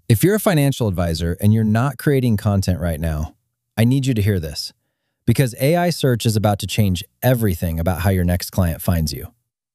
If you're a financial advisor and you're not creating content right now, I need you to hear this, because AI search is about to change everything about how your next client finds you.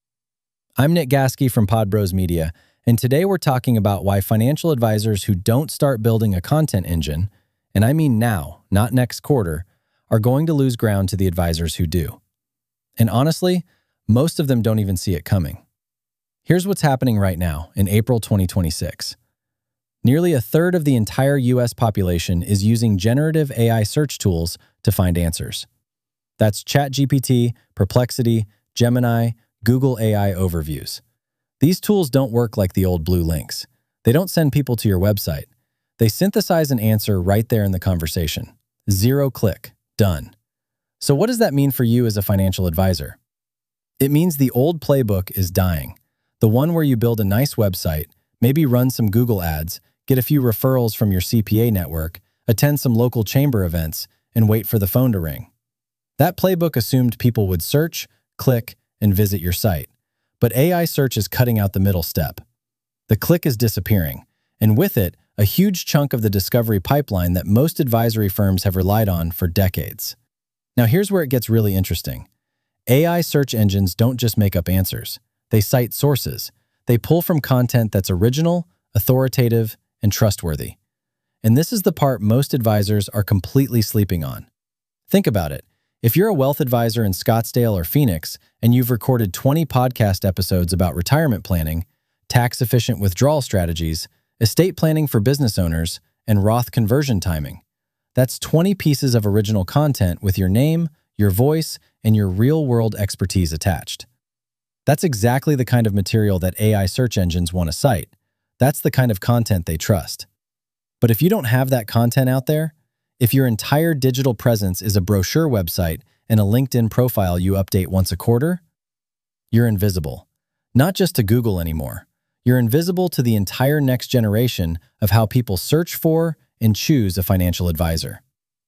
I'm Nick Gaske from Podbros Media, and today we're talking about why financial advisors who don't start building a content engine, and I mean now, not next quarter, are going to lose ground to the advisors who do. And honestly, most of them don't even see it coming. Here's what's happening right now in April 2026. Nearly a third of the entire US population is using generative AI search tools to find answers. That's ChatGPT, Perplexity, Gemini, Google AI overviews. These tools don't work like the old blue links. They don't send people to your website. They synthesize an answer right there in the conversation. 0 click, done. So what does that mean for you as a financial advisor? It means the old playbook is dying. The one where you build a nice website, maybe run some Google ads, get a few referrals from your CPA network, attend some local chamber events, and wait for the phone to ring. That playbook assumed people would search, click, and visit your site. But AI search is cutting out the middle step. The click is disappearing, and with it, a huge chunk of the discovery pipeline that most advisory firms have relied on for decades. Now here's where it gets really interesting. AI search engines don't just make up answers. They cite sources. They pull from content that's original, authoritative, and trustworthy. And this is the part most advisors are completely sleeping on. Think about it. If you're a wealth advisor in Scottsdale or Phoenix and you've recorded 20 podcast episodes about retirement planning, tax-efficient withdrawal strategies, estate planning for business owners, and Roth conversion timing, that's 20 pieces of original content with your name, your voice, and your real-world expertise attached. That's exactly the kind of material that AI search engines want to cite. That's the kind of content they trust. But if you don't have that content out there, if your entire digital presence is a brochure website and a LinkedIn profile you update once a quarter, you're invisible. Not just to Google anymore. You're invisible to the entire next generation of how people search for and choose a financial advisor.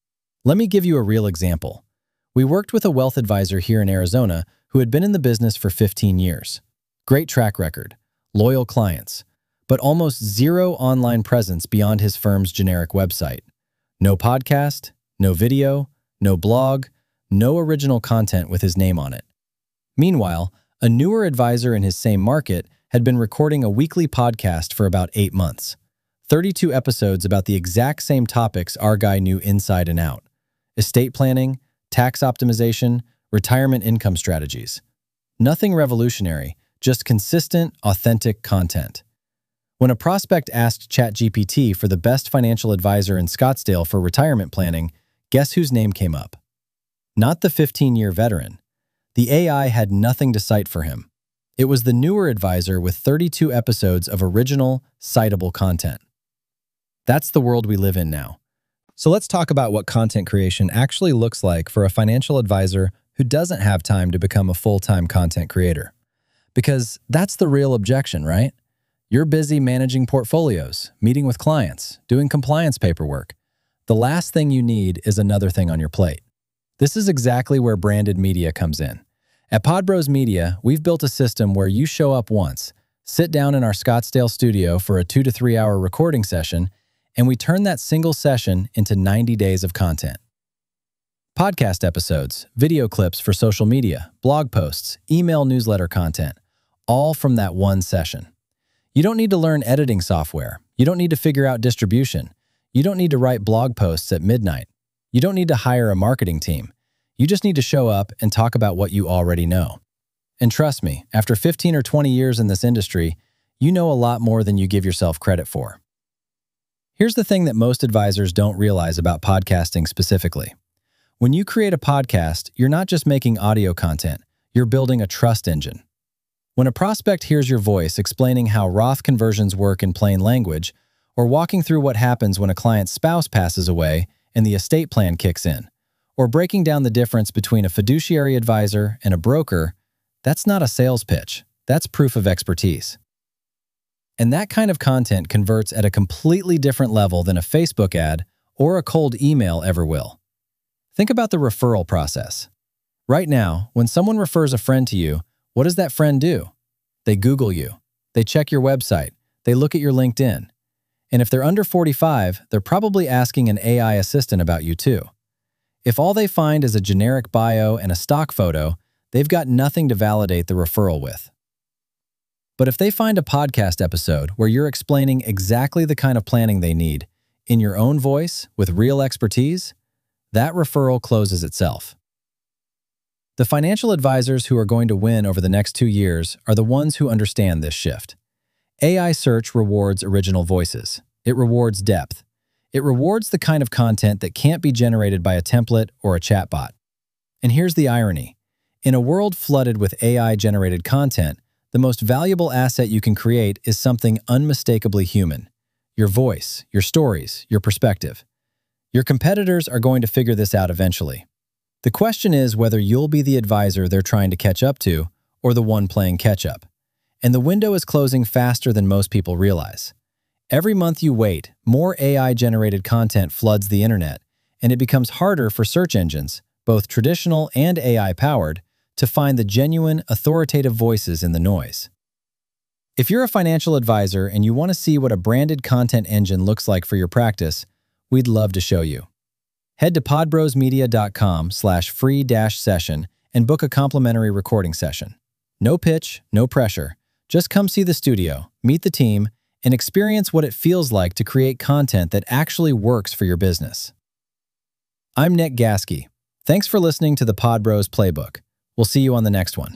Let me give you a real example. We worked with a wealth advisor here in Arizona who had been in the business for 15 years. Great track record, loyal clients, but almost zero online presence beyond his firm's generic website. No podcast, no video, no blog, no original content with his name on it. Meanwhile, a newer advisor in his same market had been recording a weekly podcast for about 8 months. 32 episodes about the exact same topics our guy knew inside and out. Estate planning, tax optimization, retirement income strategies. Nothing revolutionary, just consistent, authentic content. When a prospect asked ChatGPT for the best financial advisor in Scottsdale for retirement planning, guess whose name came up? Not the 15-year veteran. The AI had nothing to cite for him. It was the newer advisor with 32 episodes of original, citable content. That's the world we live in now. So let's talk about what content creation actually looks like for a financial advisor who doesn't have time to become a full-time content creator. Because that's the real objection, right? You're busy managing portfolios, meeting with clients, doing compliance paperwork. The last thing you need is another thing on your plate. This is exactly where branded media comes in. At Podbros Media, we've built a system where you show up once, sit down in our Scottsdale studio for a 2 to 3 hour recording session, and we turn that single session into 90 days of content. Podcast episodes, video clips for social media, blog posts, email newsletter content, all from that one session. You don't need to learn editing software. You don't need to figure out distribution. You don't need to write blog posts at midnight. You don't need to hire a marketing team. You just need to show up and talk about what you already know. And trust me, after 15 or 20 years in this industry, you know a lot more than you give yourself credit for. Here's the thing that most advisors don't realize about podcasting specifically. When you create a podcast, you're not just making audio content, you're building a trust engine. When a prospect hears your voice explaining how Roth conversions work in plain language, or walking through what happens when a client's spouse passes away and the estate plan kicks in, or breaking down the difference between a fiduciary advisor and a broker, that's not a sales pitch. That's proof of expertise. And that kind of content converts at a completely different level than a Facebook ad or a cold email ever will. Think about the referral process. Right now, when someone refers a friend to you, what does that friend do? They Google you. They check your website. They look at your LinkedIn. And if they're under 45, they're probably asking an AI assistant about you too. If all they find is a generic bio and a stock photo, they've got nothing to validate the referral with. But if they find a podcast episode where you're explaining exactly the kind of planning they need, in your own voice, with real expertise, that referral closes itself. The financial advisors who are going to win over the next 2 years are the ones who understand this shift. AI search rewards original voices. It rewards depth. It rewards the kind of content that can't be generated by a template or a chatbot. And here's the irony. In a world flooded with AI-generated content, the most valuable asset you can create is something unmistakably human. Your voice, your stories, your perspective. Your competitors are going to figure this out eventually. The question is whether you'll be the advisor they're trying to catch up to or the one playing catch-up. And the window is closing faster than most people realize. Every month you wait, more AI-generated content floods the internet, and it becomes harder for search engines, both traditional and AI-powered, to find the genuine, authoritative voices in the noise. If you're a financial advisor and you want to see what a branded content engine looks like for your practice, we'd love to show you. Head to podbrosmedia.com/free-session and book a complimentary recording session. No pitch, no pressure. Just come see the studio, meet the team, and experience what it feels like to create content that actually works for your business. I'm Nick Gaske. Thanks for listening to the Podbros Playbook. We'll see you on the next one.